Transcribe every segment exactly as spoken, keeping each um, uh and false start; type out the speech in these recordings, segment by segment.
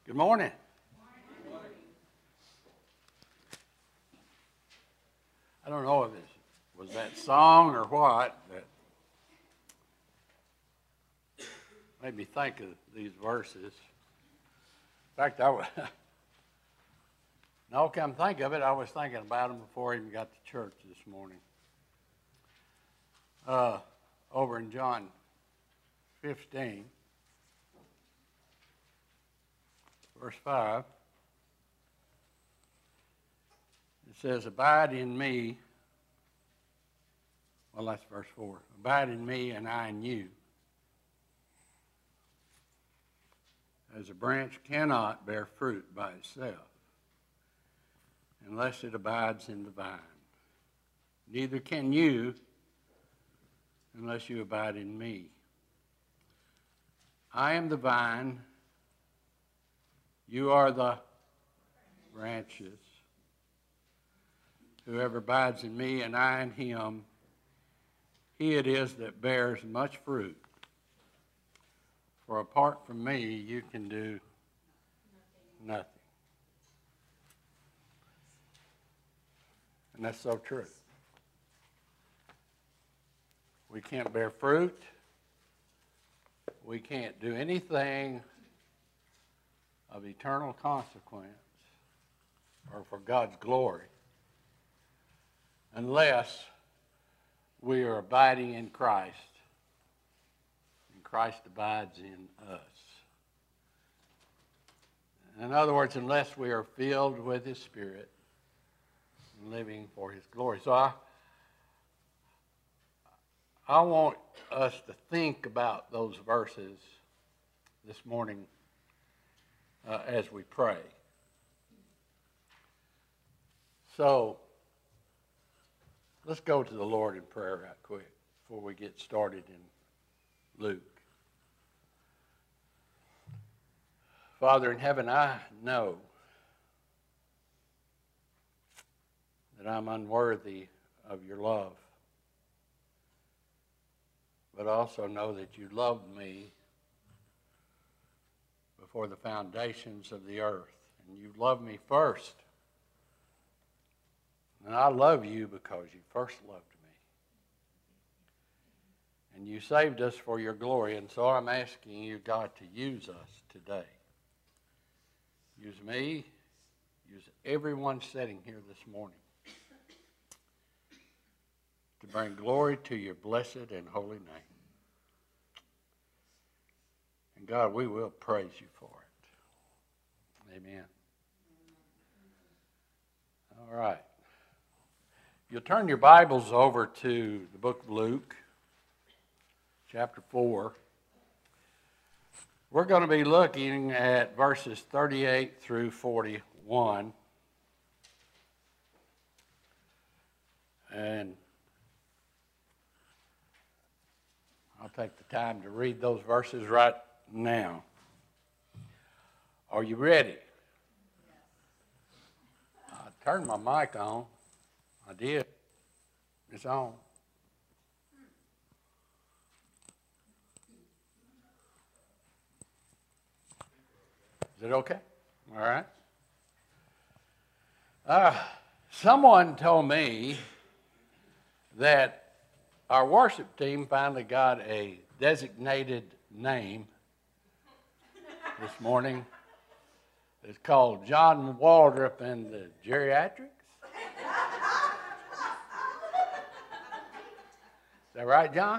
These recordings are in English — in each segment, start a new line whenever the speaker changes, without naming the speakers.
Good morning.
Good morning.
I don't know if it was that song or what that made me think of these verses. In fact, I was, now come think of it, I was thinking about them before I even got to church this morning. Uh, over in John fifteen, verse five, it says, abide in me. Well, that's verse four. Abide in me and I in you. As a branch cannot bear fruit by itself unless it abides in the vine. Neither can you unless you abide in me. I am the vine. You are the branches. Whoever abides in me and I in him, he it is that bears much fruit. For apart from me, you can do nothing. And that's so true. We can't bear fruit. We can't do anything of eternal consequence or for God's glory unless we are abiding in Christ and Christ abides in us. In other words, unless we are filled with His Spirit and living for His glory. So I, I want us to think about those verses this morning uh, as we pray. So let's go to the Lord in prayer right quick before we get started in Luke. Father in heaven, I know that I'm unworthy of your love. But I also know that you loved me before the foundations of the earth. And you loved me first. And I love you because you first loved me. And you saved us for your glory. And so I'm asking you, God, to use us today. Use me. Use everyone sitting here this morning to bring glory to your blessed and holy name. And God, we will praise you for it. Amen. All right. You'll turn your Bibles over to the book of Luke, chapter four. We're going to be looking at verses thirty-eight through forty-one. And I'll take the time to read those verses right now. Are you ready? I turned my mic on. I did. It's on. Is it okay? All right. Uh, someone told me that our worship team finally got a designated name this morning. It's called John Waldrop and the Geriatrics. Is that right, John?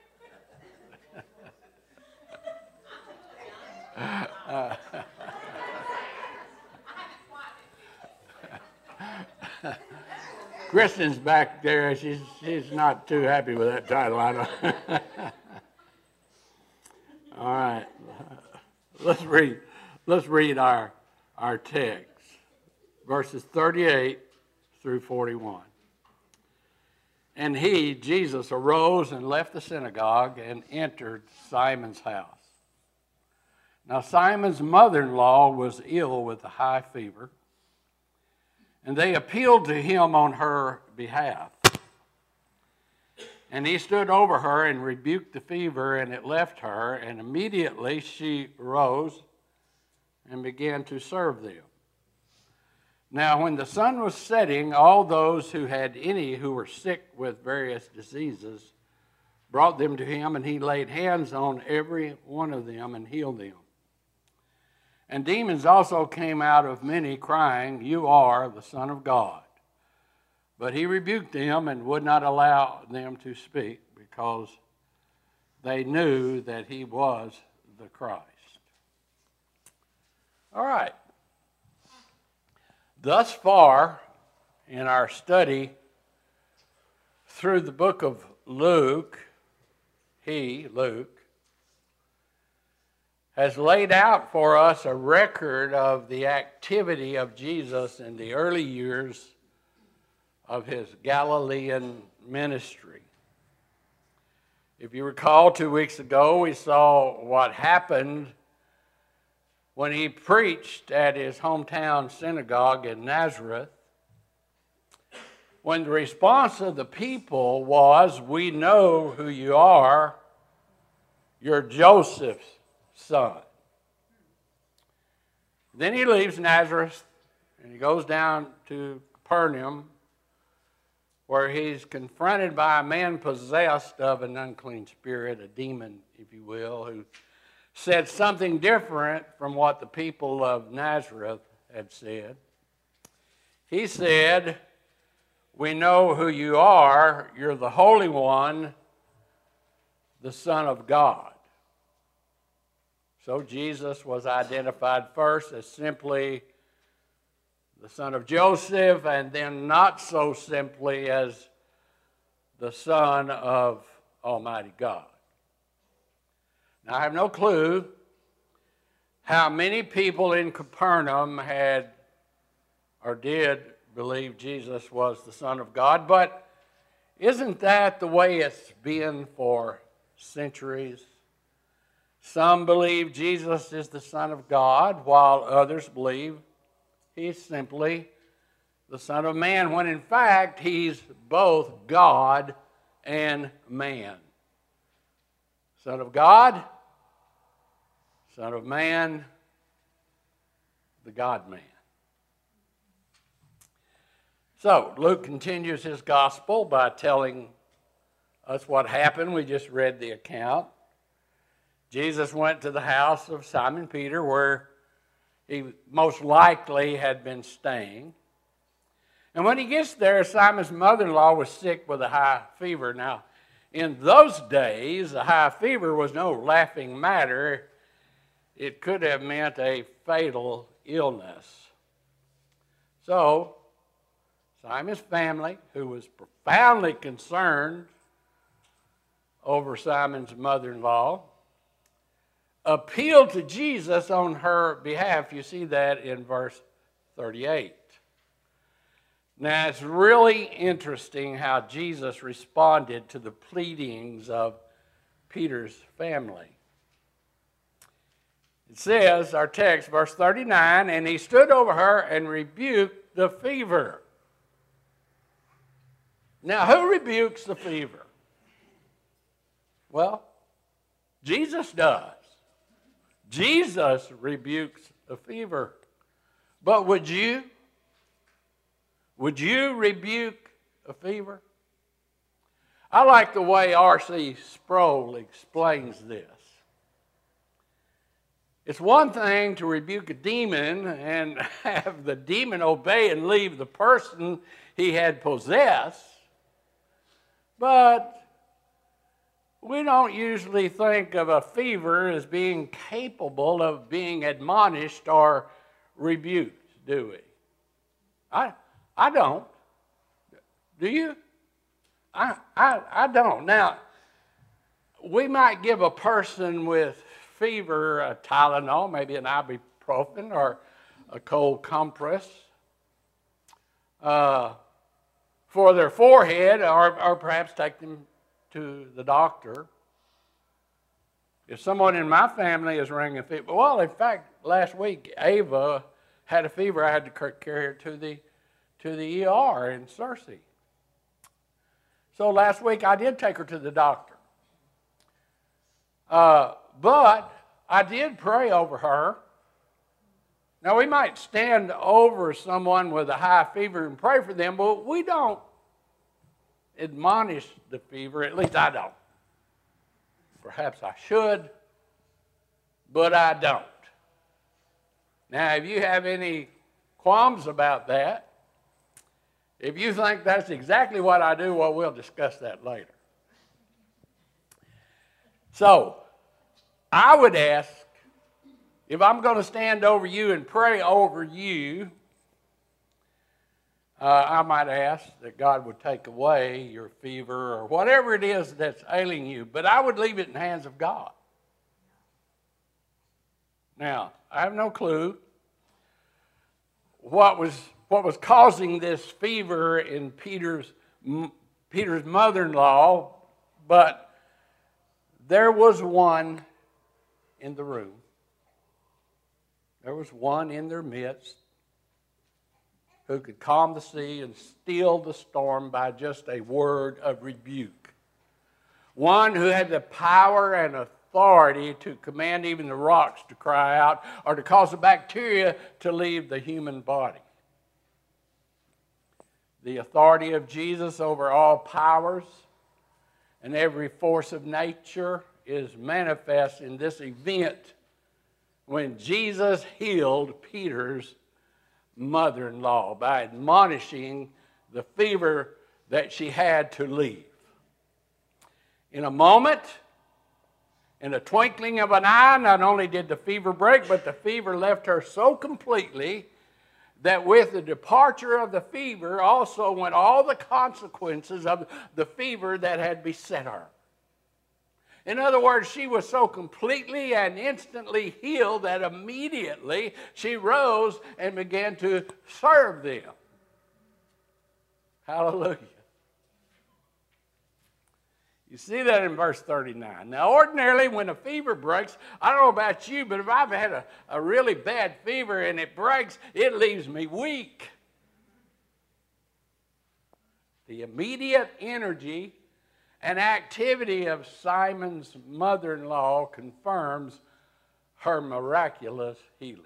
uh, Kristen's back there. She's she's not too happy with that title, I know. All right. Let's read. Let's read our our text, verses thirty-eight through forty-one. And he, Jesus, arose and left the synagogue and entered Simon's house. Now Simon's mother-in-law was ill with a high fever, and they appealed to him on her behalf. And he stood over her and rebuked the fever, and it left her, and immediately she rose and began to serve them. Now, when the sun was setting, all those who had any who were sick with various diseases brought them to him, and he laid hands on every one of them and healed them. And demons also came out of many, crying, "You are the Son of God." But he rebuked them and would not allow them to speak, because they knew that he was the Christ. All right. Thus far in our study through the book of Luke, he, Luke, has laid out for us a record of the activity of Jesus in the early years of his Galilean ministry. If you recall, two weeks ago, we saw what happened when he preached at his hometown synagogue in Nazareth, when the response of the people was, "We know who you are, you're Joseph's son." Then he leaves Nazareth and he goes down to Capernaum, where he's confronted by a man possessed of an unclean spirit, a demon, if you will, who said something different from what the people of Nazareth had said. He said, "We know who you are. You're the Holy One, the Son of God." So Jesus was identified first as simply the son of Joseph, and then not so simply as the Son of Almighty God. Now, I have no clue how many people in Capernaum had or did believe Jesus was the Son of God, but isn't that the way it's been for centuries? Some believe Jesus is the Son of God, while others believe he's simply the Son of Man, when in fact he's both God and man. Son of God, Son of Man, the God-man. So, Luke continues his gospel by telling us what happened. We just read the account. Jesus went to the house of Simon Peter, where he most likely had been staying. And when he gets there, Simon's mother-in-law was sick with a high fever. Now, in those days, a high fever was no laughing matter. It could have meant a fatal illness. So, Simon's family, who was profoundly concerned over Simon's mother-in-law, appealed to Jesus on her behalf. You see that in verse thirty-eight. Now, it's really interesting how Jesus responded to the pleadings of Peter's family. It says, our text, verse thirty-nine, "And he stood over her and rebuked the fever." Now, who rebukes the fever? Well, Jesus does. Jesus rebukes the fever. But would you? Would you rebuke a fever? I like the way R C Sproul explains this. It's one thing to rebuke a demon and have the demon obey and leave the person he had possessed, but we don't usually think of a fever as being capable of being admonished or rebuked, do we? I, I don't. Do you? I, I, I don't. Now, we might give a person with fever a Tylenol, maybe an ibuprofen or a cold compress uh, for their forehead, or, or perhaps take them to the doctor. If someone in my family is ringing fever, well, in fact, last week Ava had a fever. I had to carry her to the to the E R in Searcy. So last week I did take her to the doctor. Uh, but I did pray over her Now, we might stand over someone with a high fever and pray for them, but we don't admonish the fever. At least I don't. Perhaps I should, but I don't. Now, if you have any qualms about that, if you think that's exactly what I do, well, we'll discuss that later. So, I would ask, if I'm going to stand over you and pray over you, uh, I might ask that God would take away your fever or whatever it is that's ailing you, but I would leave it in the hands of God. Now, I have no clue what was what was causing this fever in Peter's Peter's mother-in-law, but there was one in the room. There was one in their midst who could calm the sea and still the storm by just a word of rebuke. One who had the power and authority to command even the rocks to cry out or to cause the bacteria to leave the human body. The authority of Jesus over all powers and every force of nature is manifest in this event when Jesus healed Peter's mother-in-law by admonishing the fever that she had to leave. In a moment, in a twinkling of an eye, not only did the fever break, but the fever left her so completely that with the departure of the fever also went all the consequences of the fever that had beset her. In other words, she was so completely and instantly healed that immediately she rose and began to serve them. Hallelujah. You see that in verse thirty-nine. Now, ordinarily, when a fever breaks, I don't know about you, but if I've had a, a really bad fever and it breaks, it leaves me weak. The immediate energy and activity of Simon's mother-in-law confirms her miraculous healing.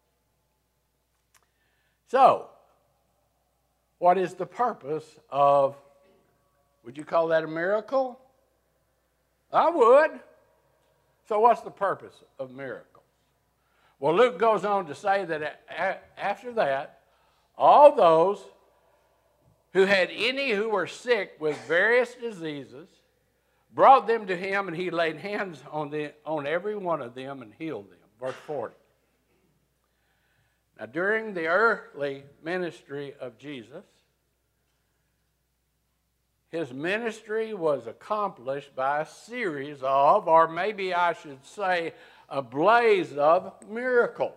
So, what is the purpose of, would you call that a miracle? I would. So what's the purpose of miracles? Well, Luke goes on to say that after that, all those who had any who were sick with various diseases brought them to him, and he laid hands on, the, on every one of them and healed them. Verse forty. Now, during the early ministry of Jesus, his ministry was accomplished by a series of, or maybe I should say, a blaze of miracles.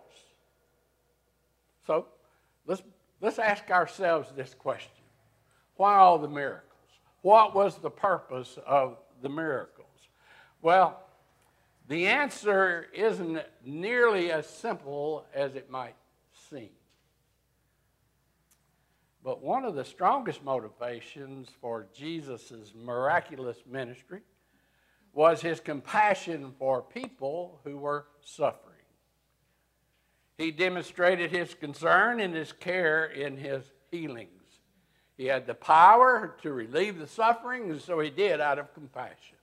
So, let's, let's ask ourselves this question. Why all the miracles? What was the purpose of the miracles? Well, the answer isn't nearly as simple as it might seem. But one of the strongest motivations for Jesus' miraculous ministry was his compassion for people who were suffering. He demonstrated his concern and his care in his healings. He had the power to relieve the suffering, and so he did out of compassion.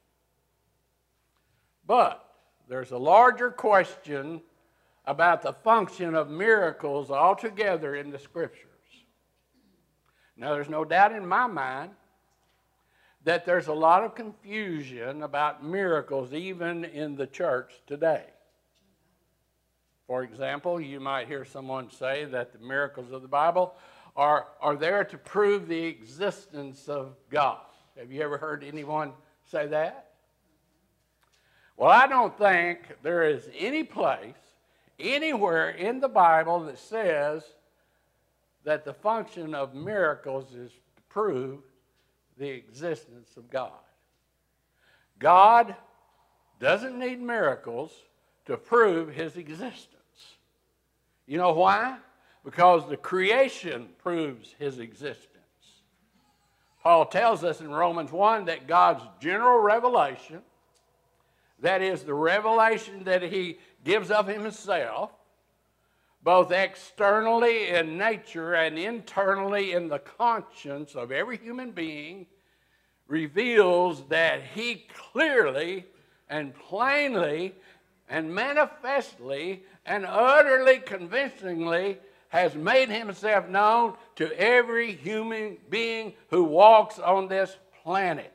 But there's a larger question about the function of miracles altogether in the Scriptures. Now, there's no doubt in my mind that there's a lot of confusion about miracles even in the church today. For example, you might hear someone say that the miracles of the Bible are, are there to prove the existence of God. Have you ever heard anyone say that? Well, I don't think there is any place, anywhere in the Bible that says that the function of miracles is to prove the existence of God. God doesn't need miracles to prove his existence. You know why? Because the creation proves his existence. Paul tells us in Romans one that God's general revelation, that is the revelation that he gives of himself, both externally in nature and internally in the conscience of every human being, reveals that he clearly and plainly and manifestly and utterly convincingly has made himself known to every human being who walks on this planet.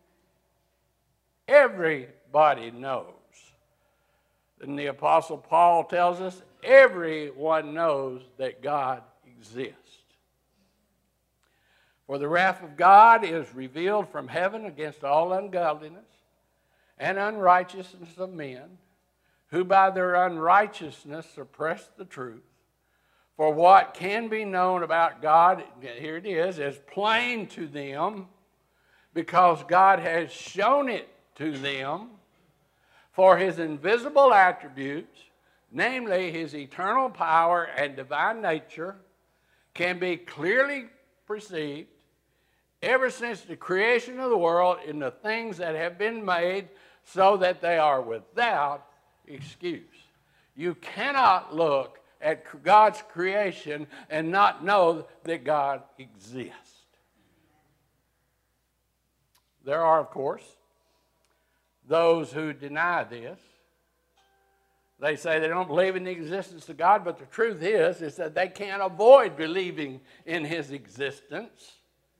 Everybody knows. And the Apostle Paul tells us everyone knows that God exists. For the wrath of God is revealed from heaven against all ungodliness and unrighteousness of men, who by their unrighteousness suppress the truth. For what can be known about God, here it is, is plain to them, because God has shown it to them. For his invisible attributes, namely his eternal power and divine nature, can be clearly perceived ever since the creation of the world in the things that have been made, so that they are without excuse. You cannot look at God's creation and not know that God exists. There are, of course, those who deny this. They say they don't believe in the existence of God, but the truth is, is that they can't avoid believing in his existence.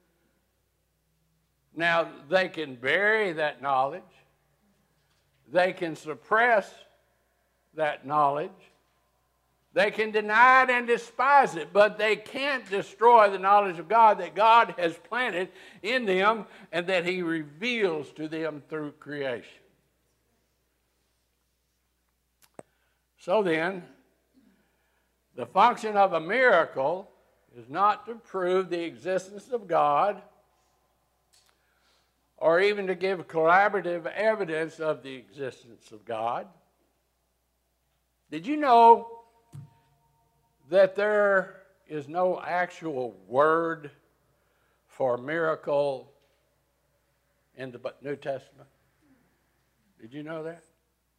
Now, they can bury that knowledge. They can suppress that knowledge. They can deny it and despise it, but they can't destroy the knowledge of God that God has planted in them and that he reveals to them through creation. So then, the function of a miracle is not to prove the existence of God or even to give collaborative evidence of the existence of God. Did you know that there is no actual word for miracle in the New Testament? Did you know that?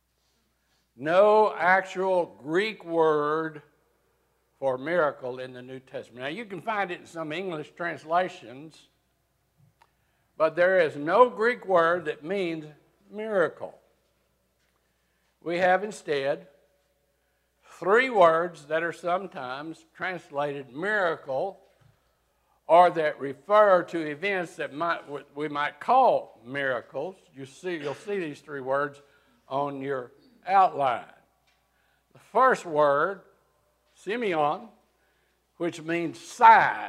No actual Greek word for miracle in the New Testament. Now, you can find it in some English translations, but there is no Greek word that means miracle. We have instead three words that are sometimes translated miracle, or that refer to events that might, we might call miracles. You see, you'll see these three words on your outline. The first word, Simeon, which means sign.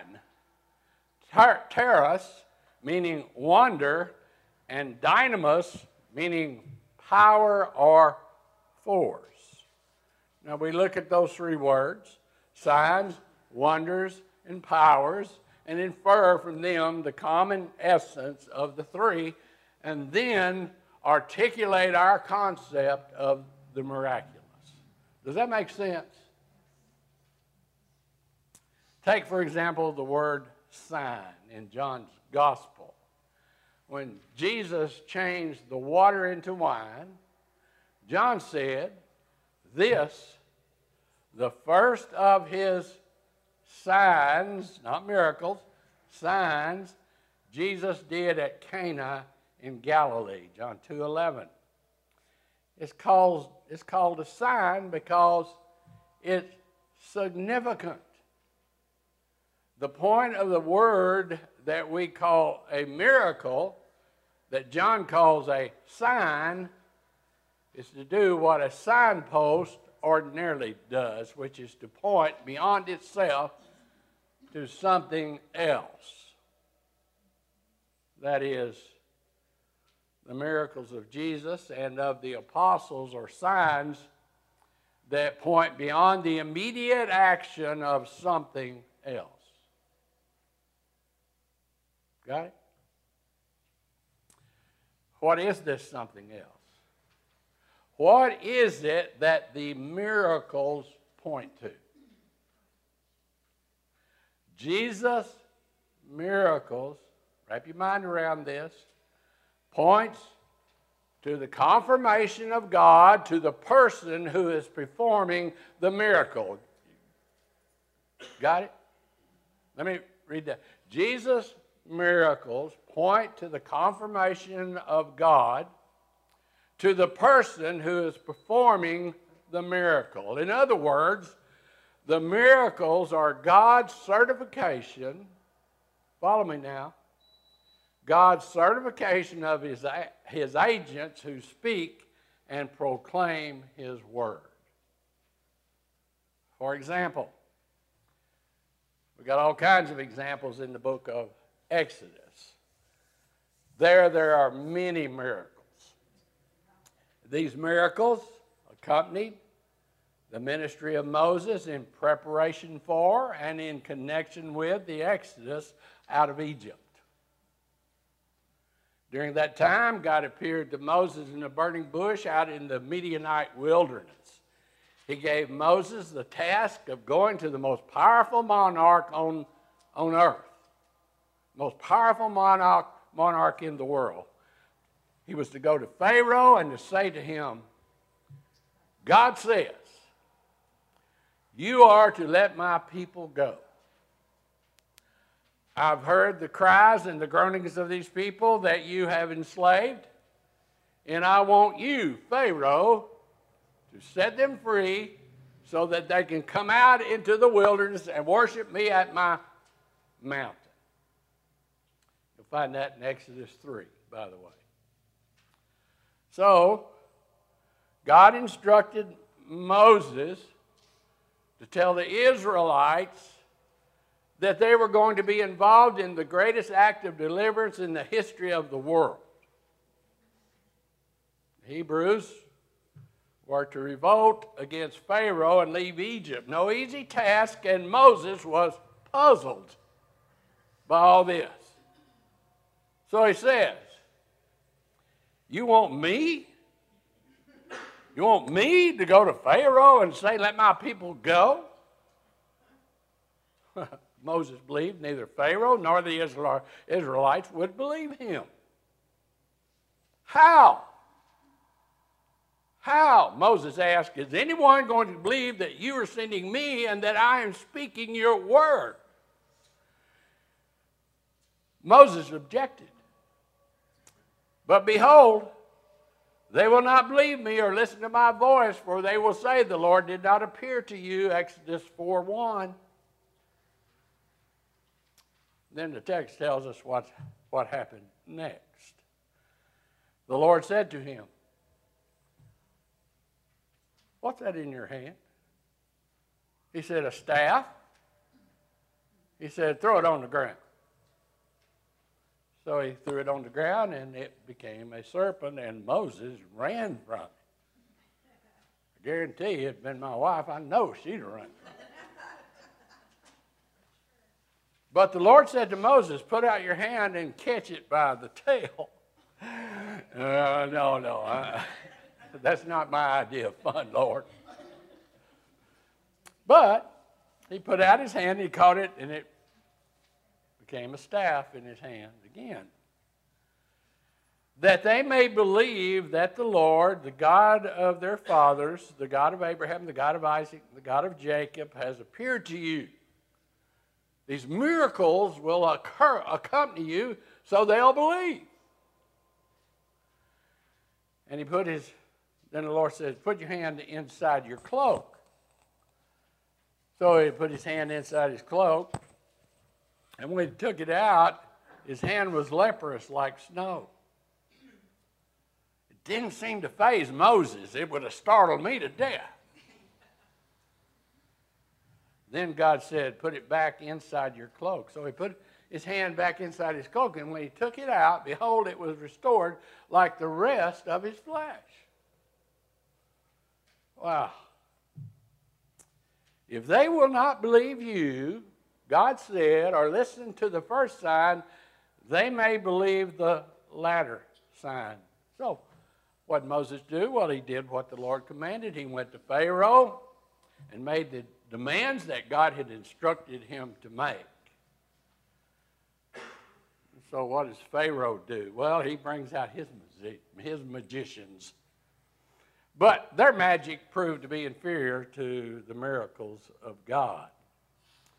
Teros, meaning wonder, and dynamos, meaning power or force. Now we look at those three words, signs, wonders, and powers, and infer from them the common essence of the three, and then articulate our concept of the miraculous. Does that make sense? Take, for example, the word sign in John's Gospel. When Jesus changed the water into wine, John said, this, the first of his signs, not miracles, signs, Jesus did at Cana in Galilee, John two eleven. It's called, it's called a sign because it's significant. The point of the word that we call a miracle, that John calls a sign, is to do what a signpost ordinarily does, which is to point beyond itself to something else. That is, the miracles of Jesus and of the apostles are signs that point beyond the immediate action of something else. Got it? What is this something else? What is it that the miracles point to? Jesus' miracles, wrap your mind around this, points to the confirmation of God to the person who is performing the miracle. Got it? Let me read that. Jesus' miracles point to the confirmation of God to the person who is performing the miracle. In other words, the miracles are God's certification. Follow me now. God's certification of his, his agents who speak and proclaim his word. For example, we've got all kinds of examples in the book of Exodus. There, there are many miracles. These miracles accompanied the ministry of Moses in preparation for and in connection with the Exodus out of Egypt. During that time, God appeared to Moses in a burning bush out in the Midianite wilderness. He gave Moses the task of going to the most powerful monarch on, on earth, most powerful monarch, monarch in the world. He was to go to Pharaoh and to say to him, God says, you are to let my people go. I've heard the cries and the groanings of these people that you have enslaved, and I want you, Pharaoh, to set them free so that they can come out into the wilderness and worship me at my mountain. You'll find that in Exodus three, by the way. So, God instructed Moses to tell the Israelites that they were going to be involved in the greatest act of deliverance in the history of the world. The Hebrews were to revolt against Pharaoh and leave Egypt. No easy task, and Moses was puzzled by all this. So he says, you want me? You want me to go to Pharaoh and say, let my people go? Moses believed neither Pharaoh nor the Israelites would believe him. How? How? Moses asked, is anyone going to believe that you are sending me and that I am speaking your word? Moses objected. But behold, they will not believe me or listen to my voice, for they will say, the Lord did not appear to you, Exodus four one. Then the text tells us what, what happened next. The Lord said to him, what's that in your hand? He said, a staff. He said, throw it on the ground. So he threw it on the ground, and it became a serpent, and Moses ran from it. I guarantee you, if it had been my wife, I know she'd have run from it. But the Lord said to Moses, put out your hand and catch it by the tail. Uh, no, no, uh, that's not my idea of fun, Lord. But he put out his hand, he caught it, and it became a staff in his hand again. That they may believe that the Lord, the God of their fathers, the God of Abraham, the God of Isaac, the God of Jacob, has appeared to you. These miracles will occur, accompany you, so they'll believe. And he put his, then the Lord says, put your hand inside your cloak. So he put his hand inside his cloak, and when he took it out, his hand was leprous like snow. It didn't seem to faze Moses. It would have startled me to death. Then God said, put it back inside your cloak. So he put his hand back inside his cloak, and when he took it out, behold, it was restored like the rest of his flesh. Wow. If they will not believe you, God said, or listen to the first sign, they may believe the latter sign. So, what did Moses do? Well, he did what the Lord commanded. He went to Pharaoh and made the demands that God had instructed him to make. So what does Pharaoh do? Well, he brings out his, his magicians. But their magic proved to be inferior to the miracles of God.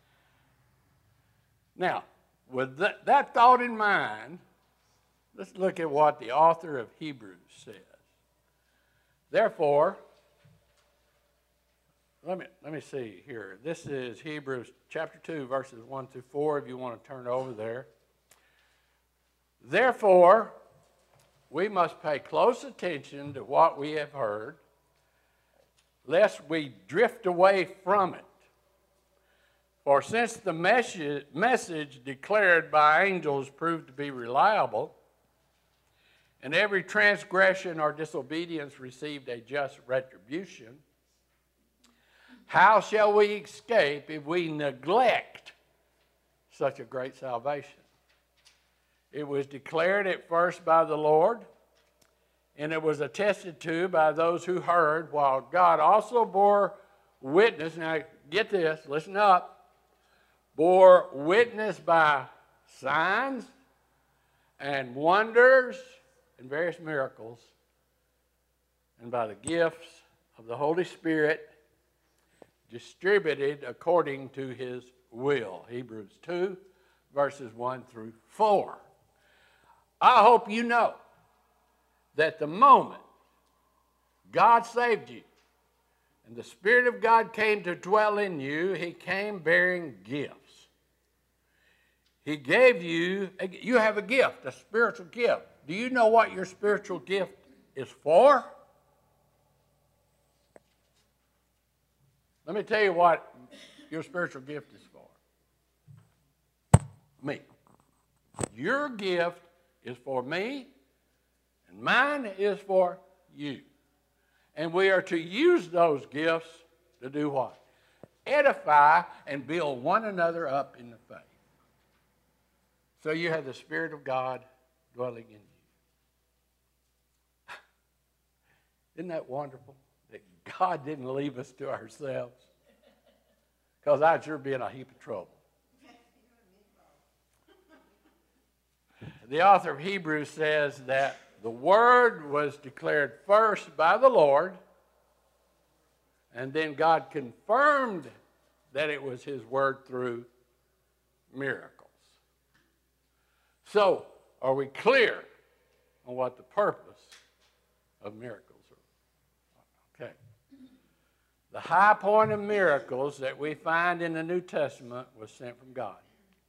Now, with that, that thought in mind, let's look at what the author of Hebrews says. Therefore, let me, let me see here. This is Hebrews chapter two, verses one through four, if you want to turn over there. Therefore, we must pay close attention to what we have heard, lest we drift away from it. For since the message, message declared by angels proved to be reliable, and every transgression or disobedience received a just retribution, how shall we escape if we neglect such a great salvation? It was declared at first by the Lord, and it was attested to by those who heard, while God also bore witness. Now, get this, listen up. Bore witness by signs and wonders and various miracles, and by the gifts of the Holy Spirit distributed according to his will. Hebrews two, verses one through four. I hope you know that the moment God saved you and the Spirit of God came to dwell in you, he came bearing gifts. He gave you, you have a gift, a spiritual gift. Do you know what your spiritual gift is for? Let me tell you what your spiritual gift is for. Me. Your gift is for me, and mine is for you. And we are to use those gifts to do what? Edify and build one another up in the faith. So you have the Spirit of God dwelling in you. Isn't that wonderful? That God didn't leave us to ourselves. Because I'd sure be in a heap of trouble. The author of Hebrews says that the Word was declared first by the Lord, and then God confirmed that it was His Word through miracles. So, are we clear on what the purpose of miracles are? Okay. The high point of miracles that we find in the New Testament was sent from God.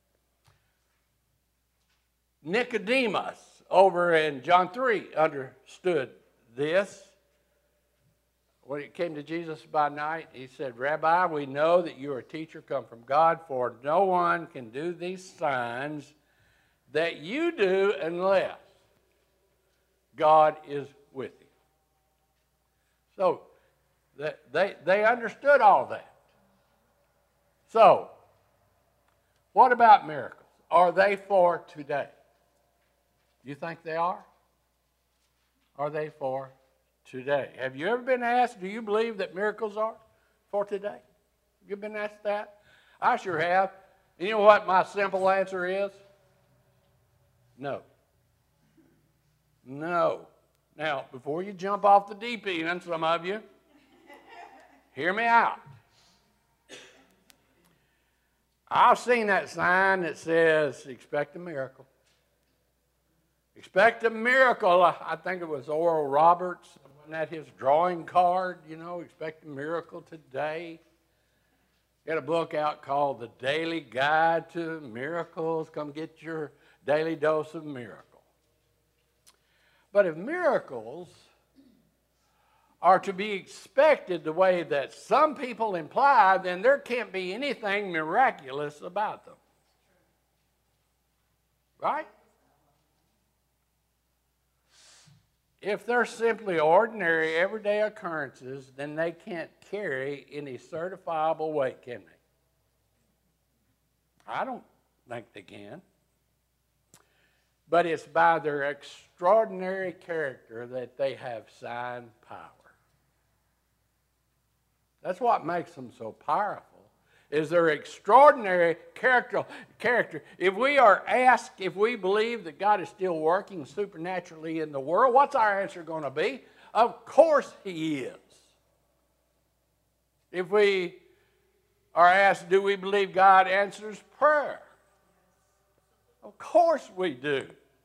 Nicodemus over in John three understood this. When it came to Jesus by night, he said, Rabbi, we know that you are a teacher come from God, for no one can do these signs that you do unless God is with you. So, they, they understood all that. So, what about miracles? Are they for today? You think they are? Are they for today? Have you ever been asked, do you believe that miracles are for today? Have you been asked that? I sure have. You know what my simple answer is? No. No. Now, before you jump off the deep end, some of you, hear me out. I've seen that sign that says, expect a miracle. Expect a miracle. I think it was Oral Roberts. Wasn't that his drawing card? You know, expect a miracle today. He had a book out called The Daily Guide to Miracles. Come get your daily dose of miracle. But if miracles are to be expected the way that some people imply, then there can't be anything miraculous about them. Right? If they're simply ordinary, everyday occurrences, then they can't carry any certifiable weight, can they? I don't think they can. But it's by their extraordinary character that they have sign power. That's what makes them so powerful, is their extraordinary character. character. If we are asked if we believe that God is still working supernaturally in the world, what's our answer going to be? Of course He is. If we are asked, do we believe God answers prayer? Of course we do.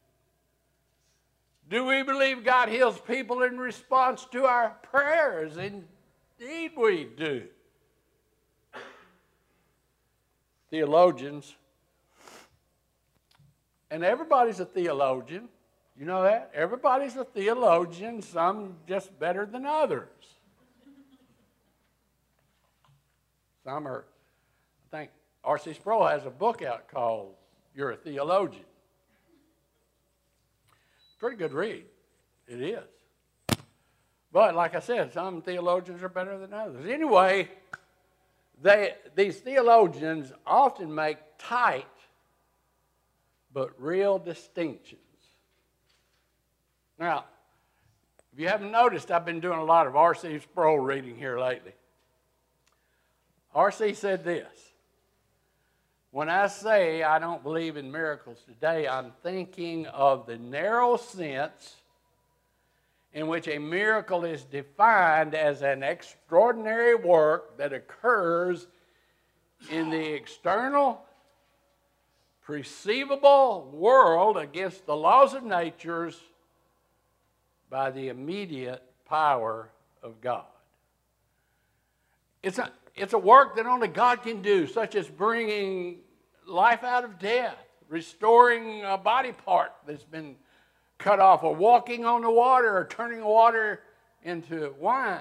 Do we believe God heals people in response to our prayers? Indeed we do. Theologians, and everybody's a theologian. You know that? Everybody's a theologian, some just better than others. Some are, I think R C Sproul has a book out called You're a Theologian. Pretty good read. It is. But like I said, some theologians are better than others. Anyway, they, these theologians often make tight but real distinctions. Now, if you haven't noticed, I've been doing a lot of R C Sproul reading here lately. R C said this: when I say I don't believe in miracles today, I'm thinking of the narrow sense in which a miracle is defined as an extraordinary work that occurs in the external, perceivable world against the laws of nature by the immediate power of God. It's a, it's a work that only God can do, such as bringing life out of death, restoring a body part that's been cut off, or walking on the water, or turning water into wine.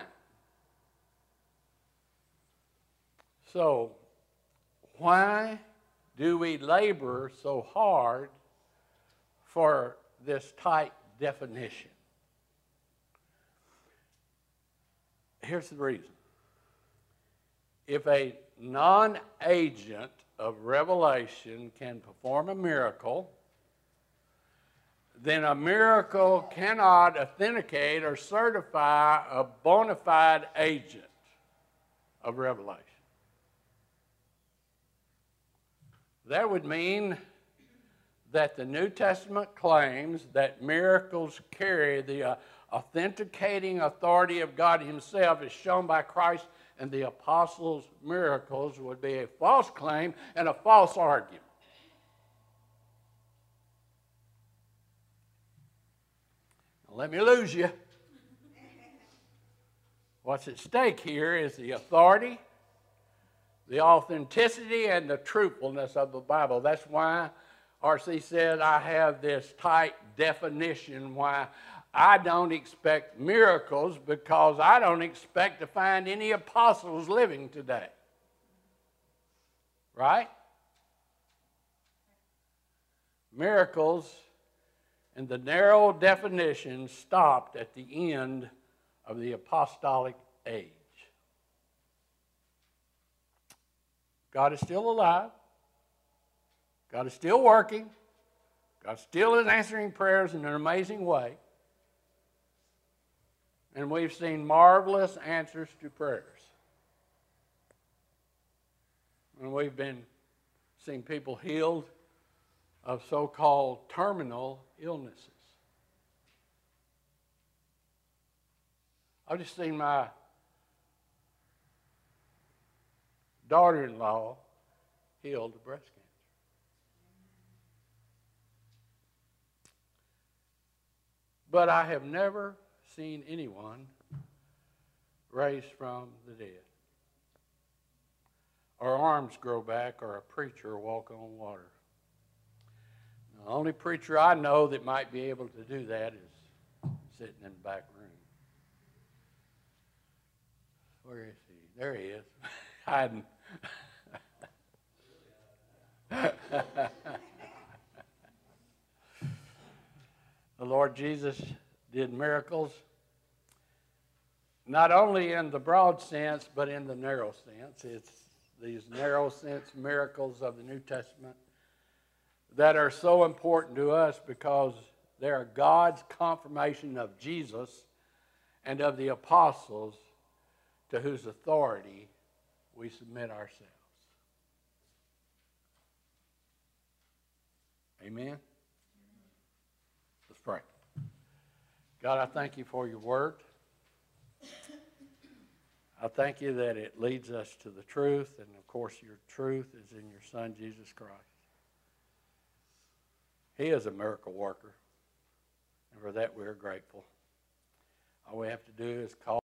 So, why do we labor so hard for this tight definition? Here's the reason. If a non-agent of revelation can perform a miracle, then a miracle cannot authenticate or certify a bona fide agent of revelation. That would mean that the New Testament claims that miracles carry the uh, authenticating authority of God Himself, as shown by Christ and the apostles' miracles, would be a false claim and a false argument. Now, let me lose you. What's at stake here is the authority, the authenticity, and the truthfulness of the Bible. That's why R C said I have this tight definition, why I don't expect miracles, because I don't expect to find any apostles living today. Right? Miracles, in the narrow definition, stopped at the end of the apostolic age. God is still alive. God is still working. God still is answering prayers in an amazing way. And we've seen marvelous answers to prayers. And we've been seeing people healed of so-called terminal illnesses. I've just seen my daughter-in-law healed of breast cancer. But I have never seen anyone raised from the dead, or arms grow back, or a preacher walk on water. The only preacher I know that might be able to do that is sitting in the back room. Where is he? There he is, hiding. The Lord Jesus did miracles, not only in the broad sense, but in the narrow sense. It's these narrow sense miracles of the New Testament that are so important to us because they are God's confirmation of Jesus and of the apostles, to whose authority we submit ourselves. Amen? Let's pray. God, I thank you for your word. I thank you that it leads us to the truth, and of course your truth is in your Son, Jesus Christ. He is a miracle worker, and for that we are grateful. All we have to do is call